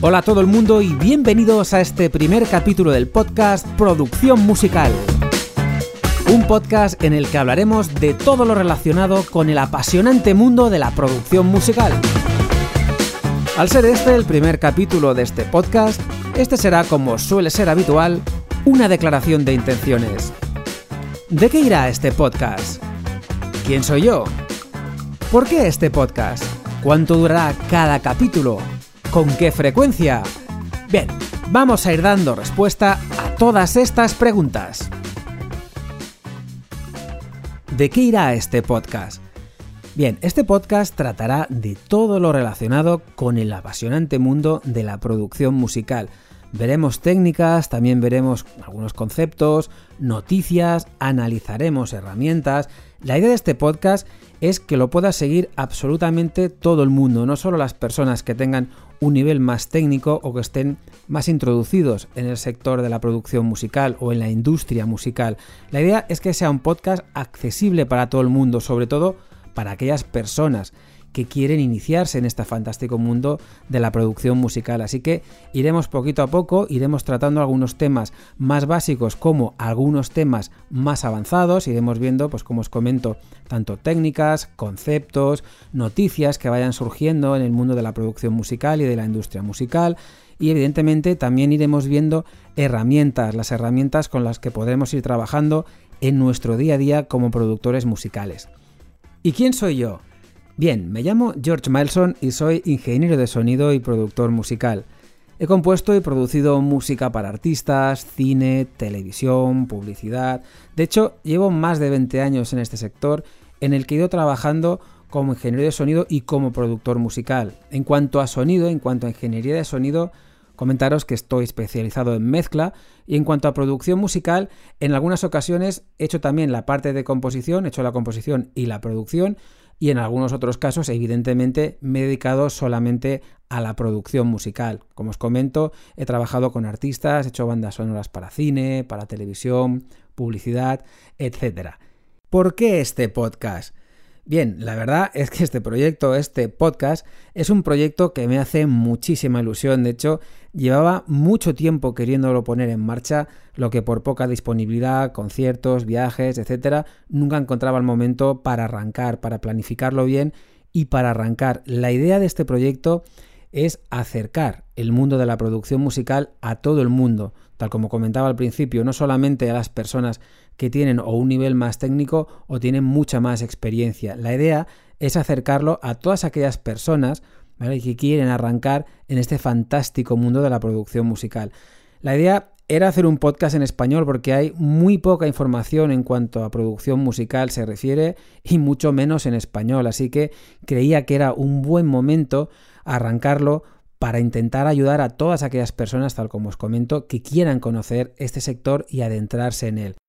Hola a todo el mundo y bienvenidos a este primer capítulo del podcast Producción Musical. Un podcast en el que hablaremos de todo lo relacionado con el apasionante mundo de la producción musical. Al ser este el primer capítulo de este podcast, este será, como suele ser habitual, una declaración de intenciones. ¿De qué irá este podcast? ¿Quién soy yo? ¿Por qué este podcast? ¿Cuánto durará cada capítulo? ¿Con qué frecuencia? Bien, vamos a ir dando respuesta a todas estas preguntas. ¿De qué irá este podcast? Bien, este podcast tratará de todo lo relacionado con el apasionante mundo de la producción musical. Veremos técnicas, también veremos algunos conceptos, noticias, analizaremos herramientas. La idea de este podcast es que lo pueda seguir absolutamente todo el mundo, no solo las personas que tengan un nivel más técnico o que estén más introducidos en el sector de la producción musical o en la industria musical. La idea es que sea un podcast accesible para todo el mundo, sobre todo para aquellas personas que quieren iniciarse en este fantástico mundo de la producción musical. Así que iremos poquito a poco, iremos tratando algunos temas más básicos como algunos temas más avanzados, iremos viendo, pues como os comento, tanto técnicas, conceptos, noticias que vayan surgiendo en el mundo de la producción musical y de la industria musical. Y evidentemente también iremos viendo herramientas, las herramientas con las que podremos ir trabajando en nuestro día a día como productores musicales. ¿Y quién soy yo? Bien, me llamo George Mileson y soy ingeniero de sonido y productor musical. He compuesto y producido música para artistas, cine, televisión, publicidad. De hecho, llevo más de 20 años en este sector en el que he ido trabajando como ingeniero de sonido y como productor musical. En cuanto a sonido, en cuanto a ingeniería de sonido, comentaros que estoy especializado en mezcla, y en cuanto a producción musical, en algunas ocasiones he hecho también la parte de composición, he hecho la composición y la producción, y en algunos otros casos, evidentemente, me he dedicado solamente a la producción musical. Como os comento, he trabajado con artistas, he hecho bandas sonoras para cine, para televisión, publicidad, etc. ¿Por qué este podcast? Bien, la verdad es que este podcast, es un proyecto que me hace muchísima ilusión. De hecho, llevaba mucho tiempo queriéndolo poner en marcha, lo que por poca disponibilidad, conciertos, viajes, etcétera, nunca encontraba el momento para arrancar, para planificarlo bien y para arrancar. La idea de este proyecto es acercar el mundo de la producción musical a todo el mundo, tal como comentaba al principio, no solamente a las personas que tienen o un nivel más técnico o tienen mucha más experiencia. La idea es acercarlo a todas aquellas personas, ¿vale?, que quieren arrancar en este fantástico mundo de la producción musical. La idea era hacer un podcast en español porque hay muy poca información en cuanto a producción musical se refiere y mucho menos en español, así que creía que era un buen momento arrancarlo para intentar ayudar a todas aquellas personas, tal como os comento, que quieran conocer este sector y adentrarse en él.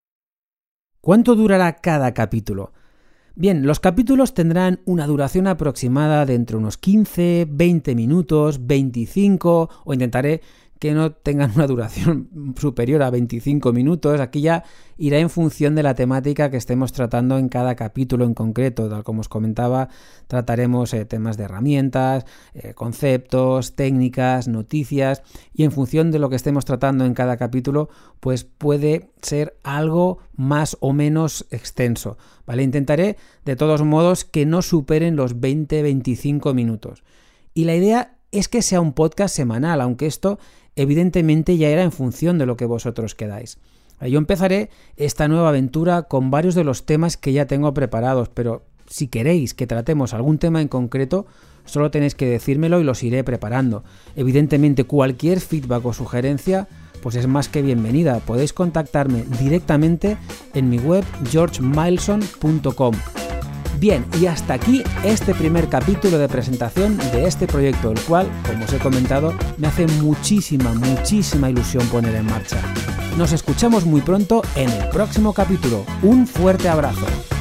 ¿Cuánto durará cada capítulo? Bien, los capítulos tendrán una duración aproximada de entre unos 15, 20 minutos, 25, o intentaré que no tengan una duración superior a 25 minutos. Aquí ya irá en función de la temática que estemos tratando en cada capítulo en concreto. Tal como os comentaba, trataremos temas de herramientas, conceptos, técnicas, noticias, y en función de lo que estemos tratando en cada capítulo, pues puede ser algo más o menos extenso, ¿vale? Intentaré, de todos modos, que no superen los 20-25 minutos. Y la idea es que sea un podcast semanal, aunque esto evidentemente ya era en función de lo que vosotros queráis. Yo empezaré esta nueva aventura con varios de los temas que ya tengo preparados, pero si queréis que tratemos algún tema en concreto, solo tenéis que decírmelo y los iré preparando. Evidentemente, cualquier feedback o sugerencia pues es más que bienvenida. Podéis contactarme directamente en mi web georgemileson.com. Bien, y hasta aquí este primer capítulo de presentación de este proyecto, el cual, como os he comentado, me hace muchísima ilusión poner en marcha. Nos escuchamos muy pronto en el próximo capítulo. Un fuerte abrazo.